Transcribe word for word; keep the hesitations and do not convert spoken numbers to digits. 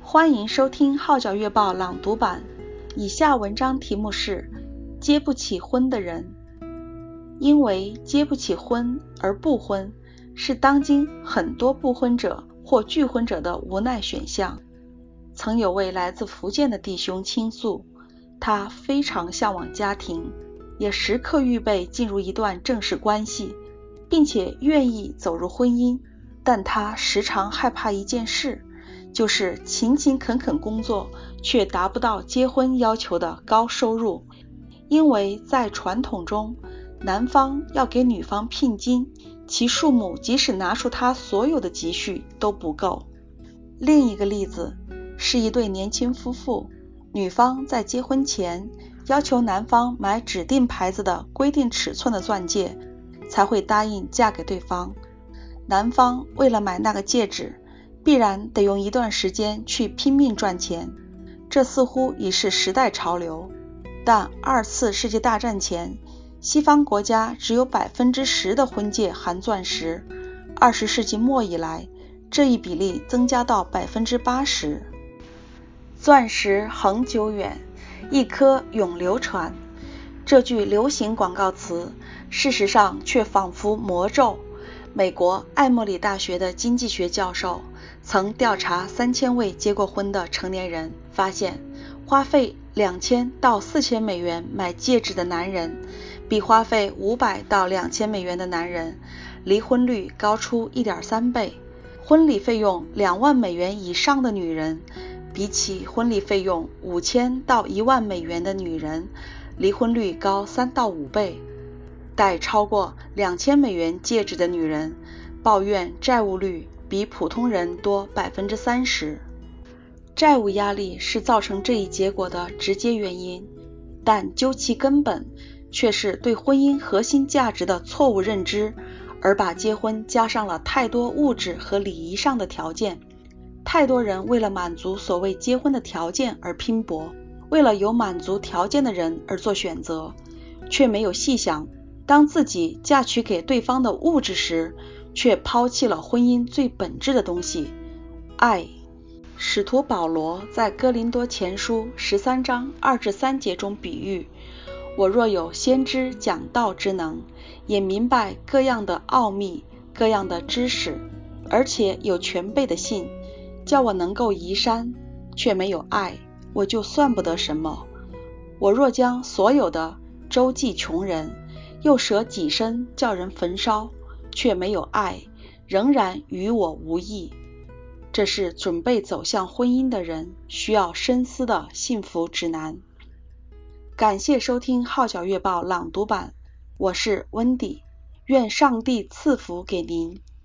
欢迎收听号角月报朗读版，以下文章题目是接不起婚的人。因为接不起婚而不婚，是当今很多不婚者或拒婚者的无奈选项。曾有位来自福建的弟兄倾诉，他非常向往家庭，也时刻预备进入一段正式关系，并且愿意走入婚姻，但他时常害怕一件事，就是勤勤恳恳工作却达不到结婚要求的高收入。因为在传统中，男方要给女方聘金，其数目即使拿出他所有的积蓄都不够。另一个例子是一对年轻夫妇，女方在结婚前要求男方买指定牌子的规定尺寸的钻戒，才会答应嫁给对方。男方为了买那个戒指，必然得用一段时间去拼命赚钱，这似乎已是时代潮流。但二次世界大战前，西方国家只有 百分之十 的婚戒含钻石，二十世纪末以来，这一比例增加到 百分之八十。 钻石恒久远，一颗永流传，这句流行广告词事实上却仿佛魔咒。美国艾默里大学的经济学教授曾调查三千位结过婚的成年人，发现花费两千到四千美元买戒指的男人，比花费五百到两千美元的男人离婚率高出 一点三倍。婚礼费用两万美元以上的女人，比起婚礼费用五千到一万美元的女人，离婚率高三到五倍。戴超过两千美元戒指的女人，抱怨债务率比普通人多 百分之三十。 债务压力是造成这一结果的直接原因，但究其根本，却是对婚姻核心价值的错误认知，而把结婚加上了太多物质和礼仪上的条件。太多人为了满足所谓结婚的条件而拼搏，为了有满足条件的人而做选择，却没有细想，当自己嫁娶给对方的物质时，却抛弃了婚姻最本质的东西——爱。使徒保罗在哥林多前书十三章二至三节中比喻，我若有先知讲道之能，也明白各样的奥秘，各样的知识，而且有全备的信，叫我能够移山，却没有爱，我就算不得什么。我若将所有的周济穷人，又舍己身叫人焚烧，却没有爱，仍然与我无益。这是准备走向婚姻的人需要深思的幸福指南。感谢收听号角月报朗读版，我是温迪，愿上帝赐福给您。